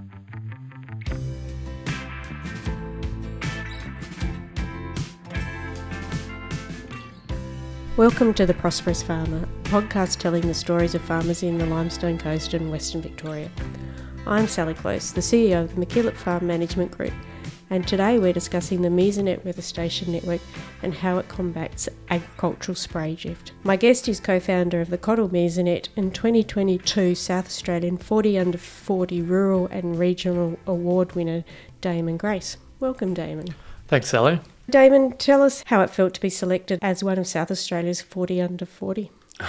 Welcome to The Prosperous Farmer, a podcast telling the stories of farmers in the Limestone Coast and Western Victoria. I'm Sally Close, the CEO of the McKillop Farm Management Group, and today we're discussing the Mesonet Weather Station Network and how it combats agricultural spray drift. My guest is co-founder of the Cottle Mesonet and 2022 South Australian 40 Under 40 Rural and Regional Award winner, Damon Grace. Welcome, Damon. Thanks, Sally. Damon, tell us how it felt to be selected as one of South Australia's 40 Under 40.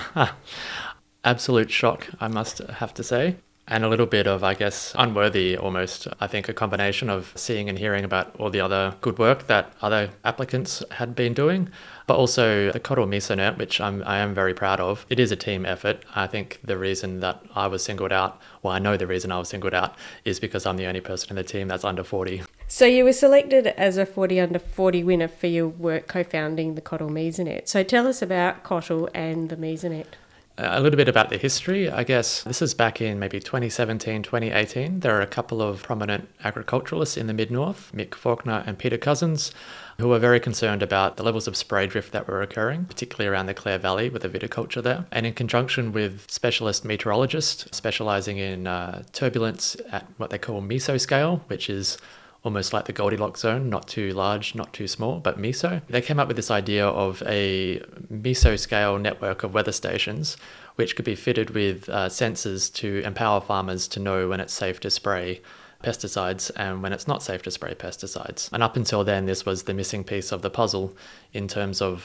Absolute shock, I must have to say. And a little bit of, I guess, unworthy almost. I think a combination of seeing and hearing about all the other good work that other applicants had been doing, but also the Cottle Mesonet, which I am very proud of. It is a team effort. I think the reason that I was singled out, I know the reason I was singled out is because I'm the only person in the team that's under 40. So you were selected as a 40 Under 40 winner for your work co-founding the Cottle Mesonet. So tell us about Cottle and the Mesonet. A little bit about the history, I guess. This is back in maybe 2017, 2018. There are a couple of prominent agriculturalists in the mid-north, Mick Faulkner and Peter Cousins, who were very concerned about the levels of spray drift that were occurring, particularly around the Clare Valley with the viticulture there. And in conjunction with specialist meteorologists specialising in turbulence at what they call mesoscale, which is almost like the Goldilocks zone, not too large, not too small, but meso. They came up with this idea of a mesoscale network of weather stations, which could be fitted with sensors to empower farmers to know when it's safe to spray pesticides and when it's not safe to spray pesticides. And up until then, this was the missing piece of the puzzle in terms of,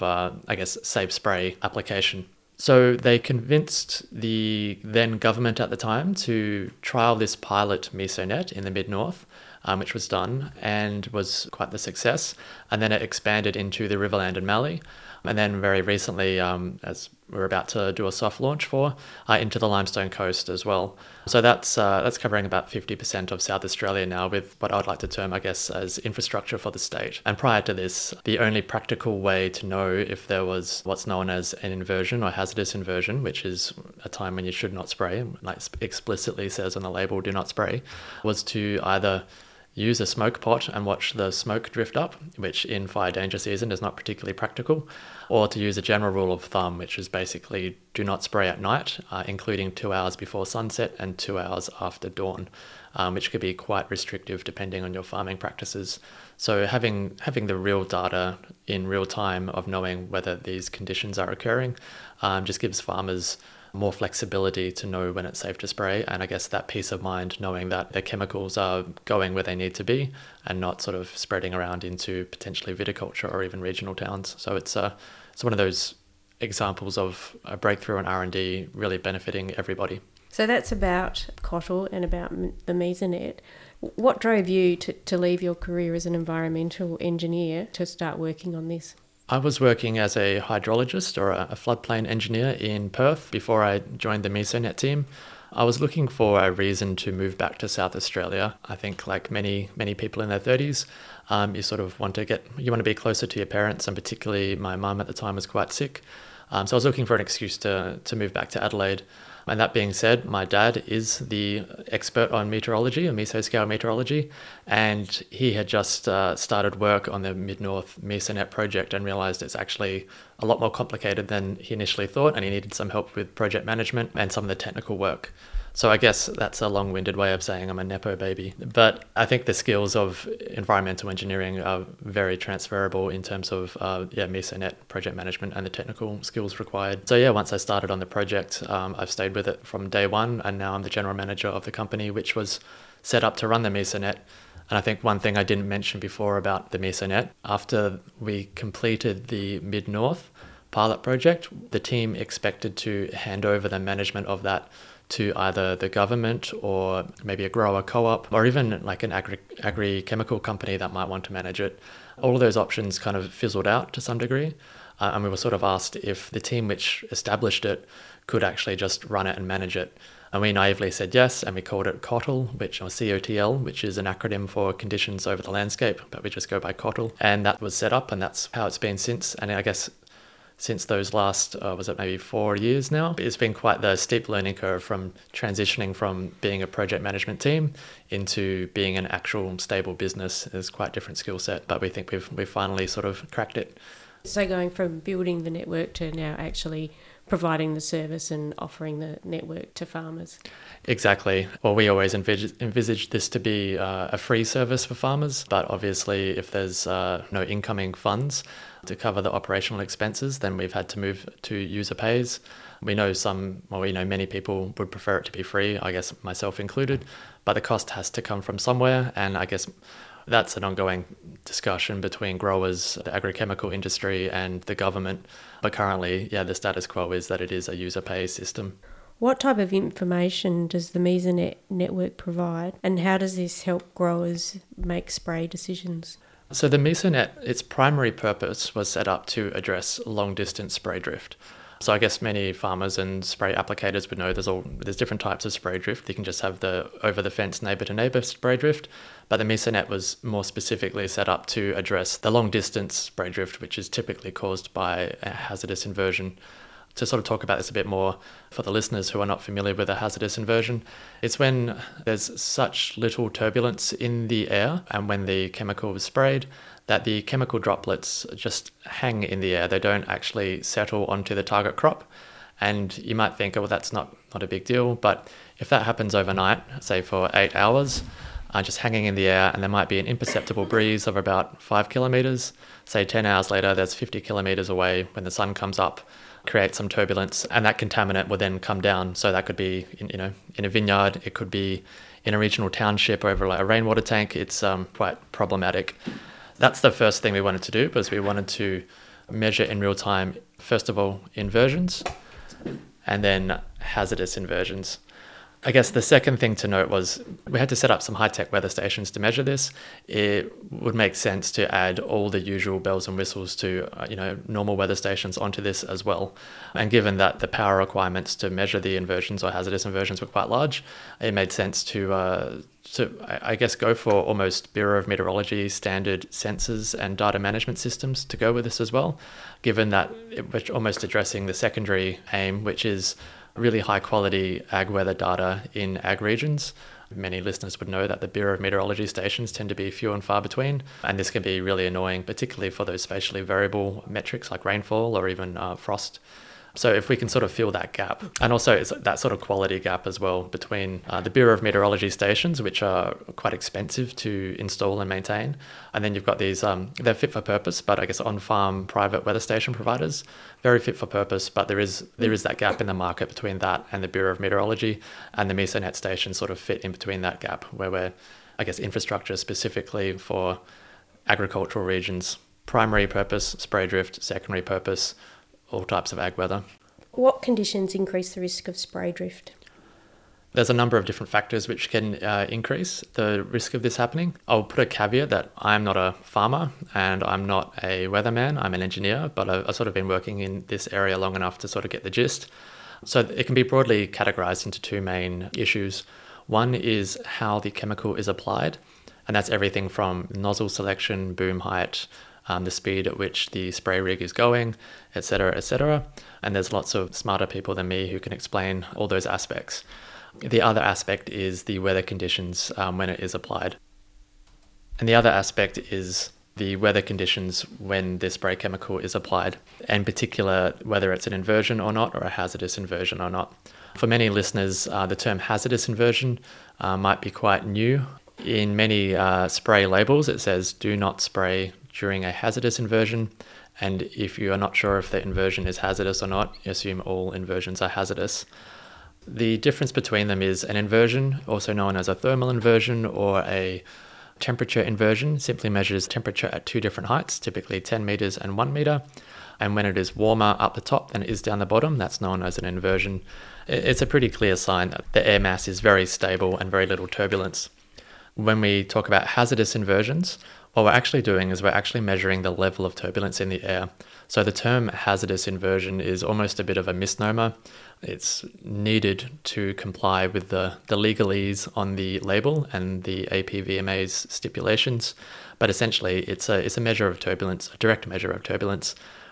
safe spray application. So they convinced the then government at the time to trial this pilot Mesonet in the mid-north, which was done and was quite the success. And then it expanded into the Riverland and Mallee. And then very recently, as we're about to do a soft launch for, into the Limestone Coast as well. So that's covering about 50% of South Australia now with what I would like to term, I guess, as infrastructure for the state. And prior to this, the only practical way to know if there was what's known as an inversion or hazardous inversion, which is a time when you should not spray, like explicitly says on the label, do not spray, was to either use a smoke pot and watch the smoke drift up, which in fire danger season is not particularly practical, or to use a general rule of thumb, which is basically do not spray at night, including 2 hours before sunset and 2 hours after dawn, which could be quite restrictive depending on your farming practices. So having the real data in real time of knowing whether these conditions are occurring just gives farmers more flexibility to know when it's safe to spray, and I guess that peace of mind knowing that the chemicals are going where they need to be and not sort of spreading around into potentially viticulture or even regional towns. So it's one of those examples of a breakthrough in R&D really benefiting everybody. So that's about Cottle and about the Mesonet. What drove you to leave your career as an environmental engineer to start working on this? I was working as a hydrologist or a floodplain engineer in Perth before I joined the Mesonet team. I was looking for a reason to move back to South Australia. I think like many people in their 30s, you sort of want to be closer to your parents, and particularly my mum at the time was quite sick. So I was looking for an excuse to move back to Adelaide. And that being said, my dad is the expert on meteorology, or mesoscale meteorology, and he had just started work on the Mid-North Mesonet project and realised it's actually a lot more complicated than he initially thought, and he needed some help with project management and some of the technical work. So I guess that's a long-winded way of saying I'm a Nepo baby. But I think the skills of environmental engineering are very transferable in terms of Mesonet project management and the technical skills required. So once I started on the project, I've stayed with it from day one, and now I'm the general manager of the company, which was set up to run the Mesonet. And I think one thing I didn't mention before about the Mesonet, after we completed the Mid-North pilot project, the team expected to hand over the management of that to either the government or maybe a grower co-op or even like an agri-chemical company that might want to manage it. All of those options kind of fizzled out to some degree. And we were sort of asked if the team which established it could actually just run it and manage it. And we naively said yes, and we called it COTL, or COTL, which is an acronym for Conditions Over the Landscape, but we just go by COTL. And that was set up, and that's how it's been since. And I guess since those last, was it maybe 4 years now? It's been quite the steep learning curve from transitioning from being a project management team into being an actual stable business. Is quite a different skill set, but we think we've finally sort of cracked it. So going from building the network to now actually providing the service and offering the network to farmers. Exactly. Well, we always envisaged this to be a free service for farmers, but obviously if there's no incoming funds to cover the operational expenses, then we've had to move to user pays. We know many people would prefer it to be free, I guess myself included, but the cost has to come from somewhere, and I guess that's an ongoing discussion between growers, the agrochemical industry and the government. But currently, the status quo is that it is a user pay system. What type of information does the Mesonet network provide, and how does this help growers make spray decisions? So the Mesonet, its primary purpose was set up to address long-distance spray drift. So I guess many farmers and spray applicators would know there's different types of spray drift. You can just have the over-the-fence neighbour-to-neighbour spray drift, but the Mesonet was more specifically set up to address the long-distance spray drift, which is typically caused by a hazardous inversion. To sort of talk about this a bit more for the listeners who are not familiar with a hazardous inversion, it's when there's such little turbulence in the air and when the chemical is sprayed that the chemical droplets just hang in the air. They don't actually settle onto the target crop. And you might think, oh, well, that's not a big deal. But if that happens overnight, say for 8 hours, just hanging in the air, and there might be an imperceptible breeze of about 5 kilometers, say 10 hours later, that's 50 kilometers away when the sun comes up, create some turbulence, and that contaminant will then come down. So that could be in a vineyard, it could be in a regional township or over like a rainwater tank. It's quite problematic. That's the first thing we wanted to do, because we wanted to measure in real time, first of all, inversions and then hazardous inversions. I guess the second thing to note was we had to set up some high-tech weather stations to measure this. It would make sense to add all the usual bells and whistles to normal weather stations onto this as well. And given that the power requirements to measure the inversions or hazardous inversions were quite large, it made sense to I guess go for almost Bureau of Meteorology standard sensors and data management systems to go with this as well, given that we're almost addressing the secondary aim, which is really high quality ag weather data in ag regions. Many listeners would know that the Bureau of Meteorology stations tend to be few and far between, and this can be really annoying, particularly for those spatially variable metrics like rainfall or even frost. So if we can sort of fill that gap, and also it's that sort of quality gap as well between the Bureau of Meteorology stations, which are quite expensive to install and maintain, and then you've got these, they're fit for purpose, but I guess on-farm private weather station providers, very fit for purpose, but there is that gap in the market between that and the Bureau of Meteorology, and the Mesonet stations sort of fit in between that gap, where we're, I guess, infrastructure specifically for agricultural regions, primary purpose, spray drift, secondary purpose, all types of ag weather. What conditions increase the risk of spray drift? There's a number of different factors which can increase the risk of this happening. I'll put a caveat that I'm not a farmer and I'm not a weatherman, I'm an engineer, but I've sort of been working in this area long enough to sort of get the gist. So it can be broadly categorized into two main issues. One is how the chemical is applied, and that's everything from nozzle selection, boom height, the speed at which the spray rig is going, etc., etc. And there's lots of smarter people than me who can explain all those aspects. The other aspect is the weather conditions when it is applied. And the other aspect is the weather conditions when the spray chemical is applied, in particular whether it's an inversion or not, or a hazardous inversion or not. For many listeners, the term hazardous inversion might be quite new. In many spray labels, it says do not spray during a hazardous inversion, and if you are not sure if the inversion is hazardous or not, you assume all inversions are hazardous. The difference between them is an inversion, also known as a thermal inversion or a temperature inversion, simply measures temperature at two different heights, typically 10 meters and 1 meter. And when it is warmer up the top than it is down the bottom, that's known as an inversion. It's a pretty clear sign that the air mass is very stable and very little turbulence. When we talk about hazardous inversions, what we're actually doing is we're actually measuring the level of turbulence in the air. So the term hazardous inversion is almost a bit of a misnomer. It's needed to comply with the legalese on the label and the APVMA's stipulations. But essentially, it's a measure of turbulence, a direct measure of turbulence.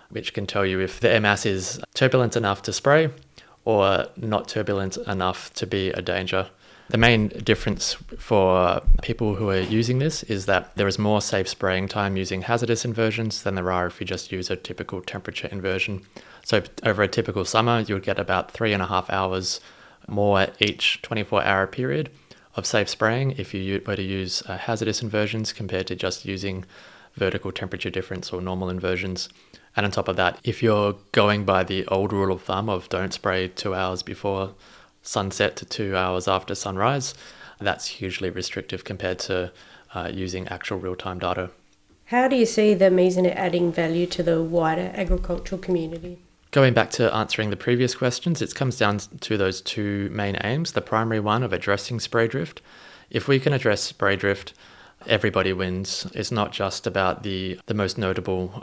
which can tell you if the air mass is turbulent enough to spray or not turbulent enough to be a danger. The main difference for people who are using this is that there is more safe spraying time using hazardous inversions than there are if you just use a typical temperature inversion. So over a typical summer, you would get about 3.5 hours more each 24-hour period of safe spraying if you were to use hazardous inversions compared to just using vertical temperature difference or normal inversions. And on top of that, if you're going by the old rule of thumb of don't spray 2 hours before sunset to 2 hours after sunrise, that's hugely restrictive compared to using actual real-time data. How do you see the Mesonet adding value to the wider agricultural community? Going back to answering the previous questions, it comes down to those two main aims. The primary one of addressing spray drift. If we can address spray drift, everybody wins. It's not just about the most notable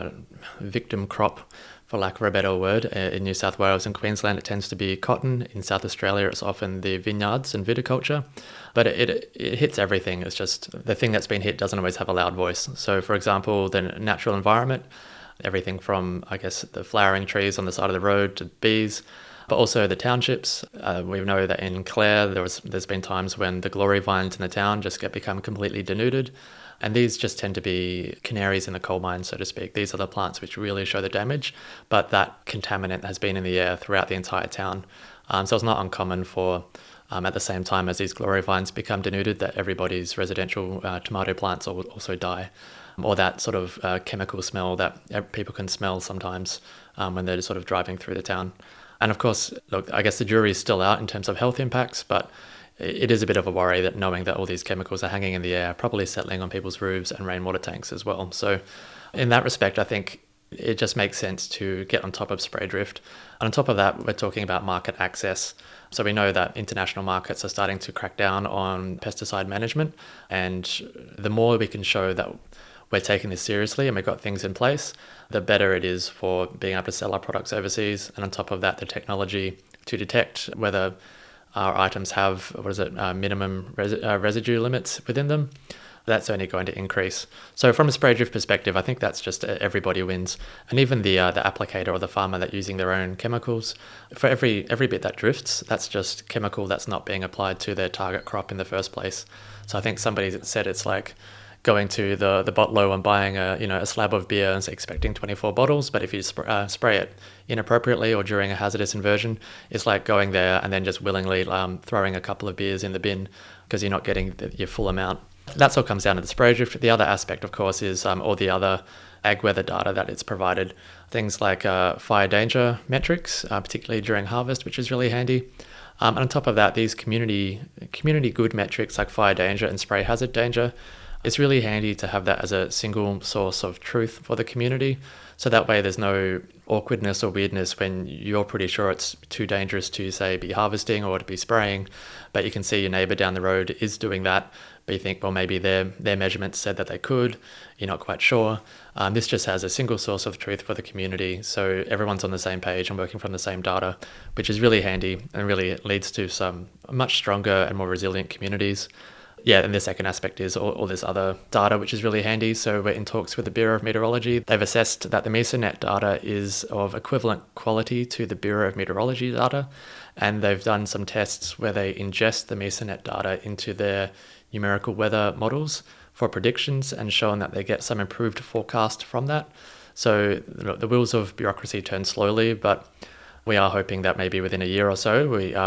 victim crop, for lack of a better word. In New South Wales and Queensland, it tends to be cotton. In South Australia, it's often the vineyards and viticulture. But it hits everything. It's just the thing that's been hit doesn't always have a loud voice. So, for example, the natural environment, everything from, I guess, the flowering trees on the side of the road to bees, but also the townships. We know that in Clare, there's been times when the glory vines in the town just become completely denuded. And these just tend to be canaries in the coal mine, so to speak. These are the plants which really show the damage, but that contaminant has been in the air throughout the entire town. So it's not uncommon for, at the same time as these glory vines become denuded, that everybody's residential tomato plants will also die. Or that sort of chemical smell that people can smell sometimes when they're sort of driving through the town. And of course, look, I guess the jury is still out in terms of health impacts, but it is a bit of a worry that knowing that all these chemicals are hanging in the air, probably settling on people's roofs and rainwater tanks as well. So in that respect, I think it just makes sense to get on top of spray drift. And on top of that, we're talking about market access. So we know that international markets are starting to crack down on pesticide management. And the more we can show that we're taking this seriously and we've got things in place, the better it is for being able to sell our products overseas. And on top of that, the technology to detect whether our items have, minimum residue limits within them, that's only going to increase. So from a spray drift perspective, I think that's just everybody wins. And even the applicator or the farmer that's using their own chemicals, for every bit that drifts, that's just chemical that's not being applied to their target crop in the first place. So I think somebody said it's like going to the bottle and buying a slab of beer and expecting 24 bottles, but if you spray it inappropriately or during a hazardous inversion, it's like going there and then just willingly throwing a couple of beers in the bin because you're not getting your full amount. That's all comes down to the spray drift. The other aspect, of course, is all the other ag weather data that it's provided. Things like fire danger metrics, particularly during harvest, which is really handy. And on top of that, these community good metrics like fire danger and spray hazard danger, it's really handy to have that as a single source of truth for the community. So that way there's no awkwardness or weirdness when you're pretty sure it's too dangerous to, say, be harvesting or to be spraying, but you can see your neighbour down the road is doing that, but you think, well, maybe their measurements said that they could, you're not quite sure. This just has a single source of truth for the community, so everyone's on the same page and working from the same data, which is really handy and really leads to some much stronger and more resilient communities. Yeah, and the second aspect is all this other data, which is really handy. So we're in talks with the Bureau of Meteorology. They've assessed that the Mesonet data is of equivalent quality to the Bureau of Meteorology data. And they've done some tests where they ingest the Mesonet data into their numerical weather models for predictions and shown that they get some improved forecast from that. So the wheels of bureaucracy turn slowly, but we are hoping that maybe within a year or so,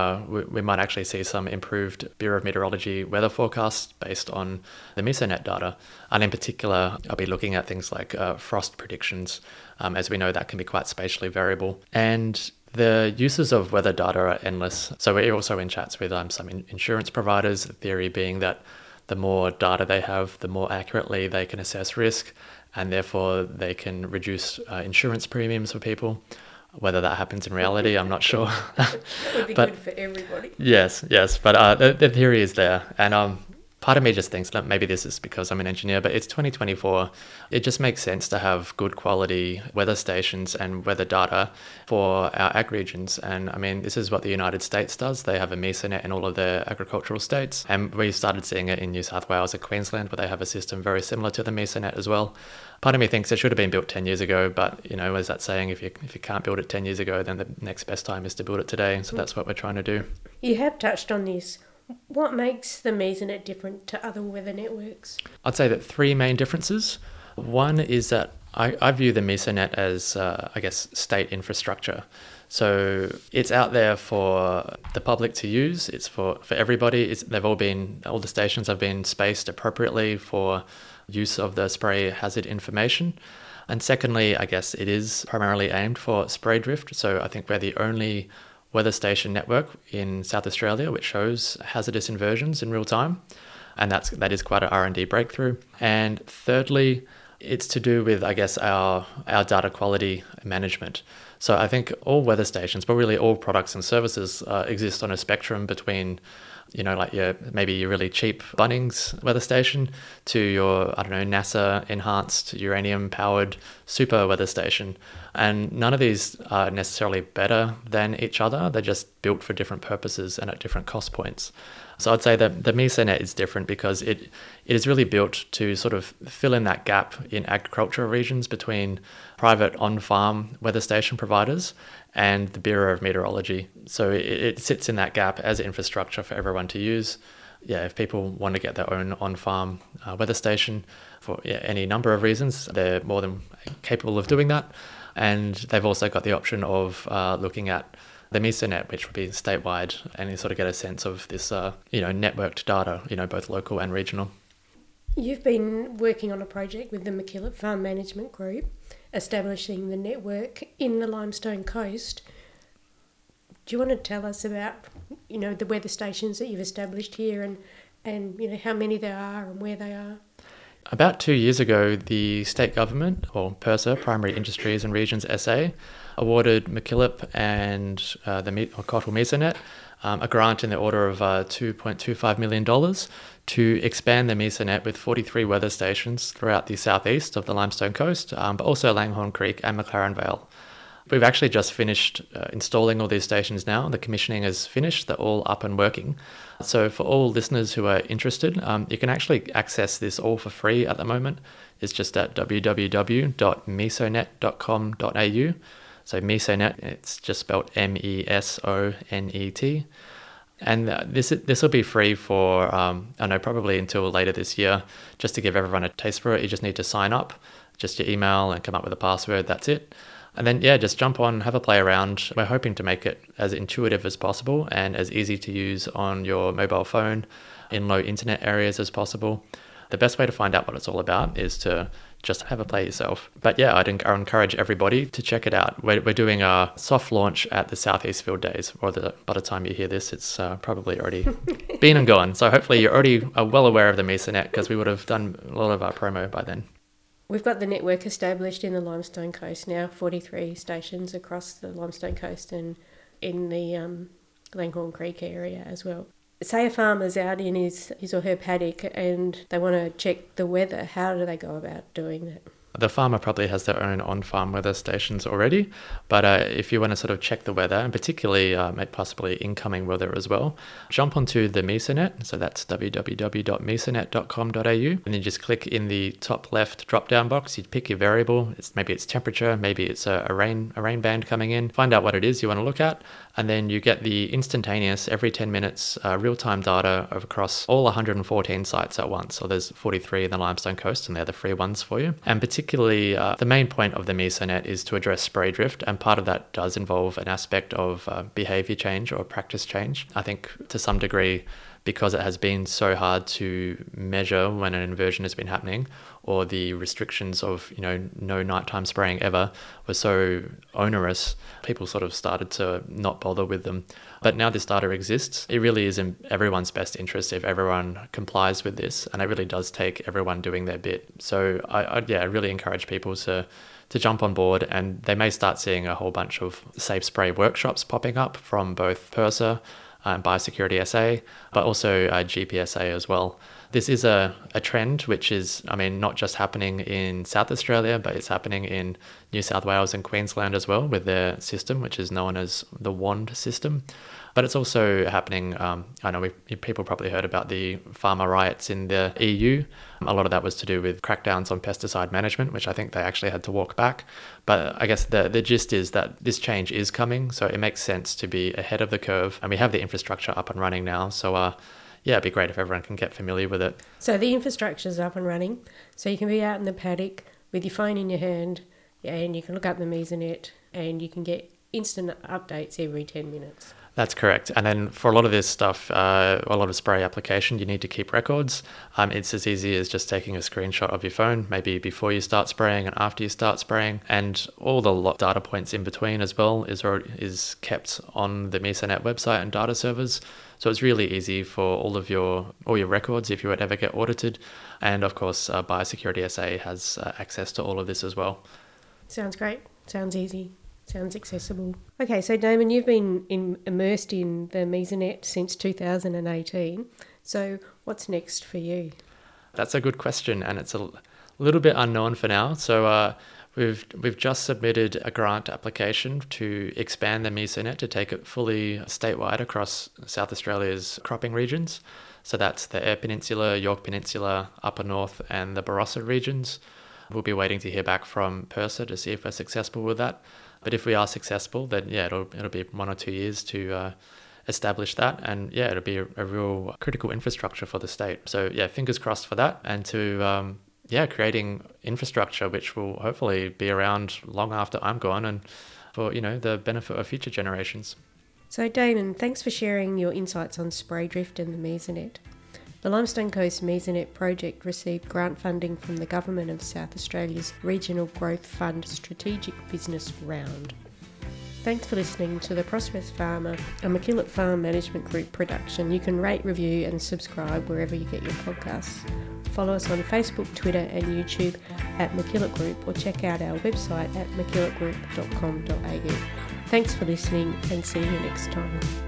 we might actually see some improved Bureau of Meteorology weather forecasts based on the Mesonet data. And in particular, I'll be looking at things like frost predictions, as we know that can be quite spatially variable. And the uses of weather data are endless. So we're also in chats with some insurance providers, the theory being that the more data they have, the more accurately they can assess risk, and therefore they can reduce insurance premiums for people. Whether that happens in reality, I'm not sure. It would be good for everybody. Yes. But the theory is there. And part of me just thinks that maybe this is because I'm an engineer, but it's 2024. It just makes sense to have good quality weather stations and weather data for our ag regions. And I mean, this is what the United States does. They have a MESONet in all of their agricultural states. And we started seeing it in New South Wales and Queensland, where they have a system very similar to the MESONet as well. Part of me thinks it should have been built 10 years ago, but, as that saying, if you can't build it 10 years ago, then the next best time is to build it today. So that's what we're trying to do. You have touched on this. What makes the MESONet different to other weather networks? I'd say that three main differences. One is that I view the MESONet as, state infrastructure. So it's out there for the public to use. It's for everybody. All the stations have been spaced appropriately for use of the spray hazard information. And secondly, I guess it is primarily aimed for spray drift. So I think we're the only weather station network in South Australia which shows hazardous inversions in real time. And that is quite an R&D breakthrough. And thirdly, it's to do with, our data quality management. So I think all weather stations, but really all products and services exist on a spectrum between, maybe your really cheap Bunnings weather station to your, NASA enhanced uranium powered super weather station. And none of these are necessarily better than each other. They're just built for different purposes and at different cost points. So I'd say that the MESONet is different because it is really built to sort of fill in that gap in agricultural regions between private on-farm weather station providers and the Bureau of Meteorology. So it sits in that gap as infrastructure for everyone to use. Yeah, if people want to get their own on-farm weather station for any number of reasons, they're more than capable of doing that. And they've also got the option of looking at the MESONet, which would be statewide, and you sort of get a sense of this, networked data, both local and regional. You've been working on a project with the MacKillop Farm Management Group, establishing the network in the Limestone Coast. Do you want to tell us about, the weather stations that you've established here and how many there are and where they are? About 2 years ago, the state government, or PIRSA, Primary Industries and Regions SA, awarded MacKillop and the Cottle MESONet a grant in the order of $2.25 million to expand the MESONet with 43 weather stations throughout the southeast of the Limestone Coast, but also Langhorne Creek and McLaren Vale. We've actually just finished installing all these stations now. The commissioning is finished. They're all up and working. So for all listeners who are interested, you can actually access this all for free at the moment. It's just at www.mesonet.com.au. So MESONet, it's just spelled MESONET. And this will be free for, probably until later this year, just to give everyone a taste for it. You just need to sign up, just your email and come up with a password. That's it. And then, just jump on, have a play around. We're hoping to make it as intuitive as possible and as easy to use on your mobile phone in low internet areas as possible. The best way to find out what it's all about is to just have a play yourself. But I'd encourage everybody to check it out. We're doing a soft launch at the Southeast Field Days, or by the time you hear this, it's probably already been and gone. So hopefully you're already well aware of the MESONet, because we would have done a lot of our promo by then. We've got the network established in the Limestone Coast now, 43 stations across the Limestone Coast and in the Langhorne Creek area as well. Say a farmer's out in his or her paddock and they want to check the weather, how do they go about doing that? The farmer probably has their own on-farm weather stations already, but if you want to sort of check the weather, and particularly possibly incoming weather as well, jump onto the MESONet, so that's www.mesonet.com.au, and then just click in the top left drop-down box. You pick your variable. Maybe it's temperature, maybe it's a rain band coming in. Find out what it is you want to look at, and then you get the instantaneous, every 10 minutes, real-time data across all 114 sites at once. So there's 43 in the Limestone Coast, and they're the free ones for you. And particularly, the main point of the MESONet is to address spray drift, and part of that does involve an aspect of behaviour change or practice change. I think to some degree, because it has been so hard to measure when an inversion has been happening, or the restrictions of no nighttime spraying ever were so onerous, people sort of started to not bother with them. But now this data exists. It really is in everyone's best interest if everyone complies with this, and it really does take everyone doing their bit. So I really encourage people to jump on board, and they may start seeing a whole bunch of safe spray workshops popping up from both PIRSA, Biosecurity SA, but also GPSA as well. This is a trend which is, not just happening in South Australia, but it's happening in New South Wales and Queensland as well with their system, which is known as the WAND system. But it's also happening, I know people probably heard about the pharma riots in the EU. A lot of that was to do with crackdowns on pesticide management, which I think they actually had to walk back. But I guess the gist is that this change is coming, so it makes sense to be ahead of the curve. And we have the infrastructure up and running now, so it'd be great if everyone can get familiar with it. So the infrastructure's up and running, so you can be out in the paddock with your phone in your hand, and you can look up the Mesonet, and you can get instant updates every 10 minutes. That's correct. And then for a lot of this stuff, a lot of spray application, you need to keep records. It's as easy as just taking a screenshot of your phone, maybe before you start spraying and after you start spraying. And all the data points in between as well is kept on the Mesonet website and data servers. So it's really easy for all your records if you would ever get audited. And of course, Biosecurity SA has access to all of this as well. Sounds great. Sounds easy. Sounds accessible. Okay, so Damon, you've been immersed in the Mesonet since 2018. So what's next for you? That's a good question, and it's a little bit unknown for now. So we've just submitted a grant application to expand the Mesonet to take it fully statewide across South Australia's cropping regions. So that's the Eyre Peninsula, Yorke Peninsula, Upper North, and the Barossa regions. We'll be waiting to hear back from PIRSA to see if we're successful with that. But if we are successful, then it'll be 1 or 2 years to establish that, and it'll be a real critical infrastructure for the state. So fingers crossed for that, and to creating infrastructure which will hopefully be around long after I'm gone, and for the benefit of future generations. So Damon, thanks for sharing your insights on spray drift and the Mesonet. The Limestone Coast Mesonet project received grant funding from the Government of South Australia's Regional Growth Fund Strategic Business Round. Thanks for listening to The Prosperous Farmer, a MacKillop Farm Management Group production. You can rate, review and subscribe wherever you get your podcasts. Follow us on Facebook, Twitter and YouTube at MacKillop Group, or check out our website at mackillopgroup.com.au. Thanks for listening, and see you next time.